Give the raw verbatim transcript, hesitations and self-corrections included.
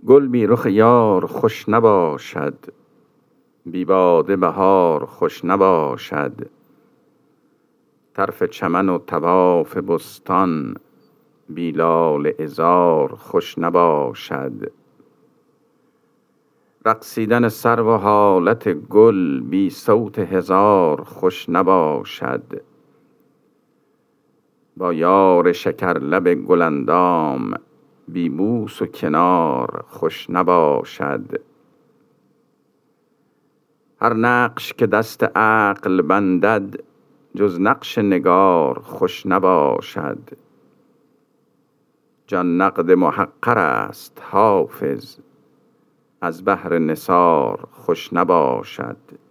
گل بی رخ یار خوش نباشد، بی باده بهار خوش نباشد. طرف چمن و طواف بستان، بی لاله عذار خوش نباشد. رقصیدن سرو و حالت گل، بی صوت هزار خوش نباشد. با یار شکر لب گل اندام، بی بوس و کنار خوش نباشد. هر نقش که دست عقل بندد، جز نقش نگار خوش نباشد. جان نقد محقر است حافظ، از بهر نثار خوش نباشد.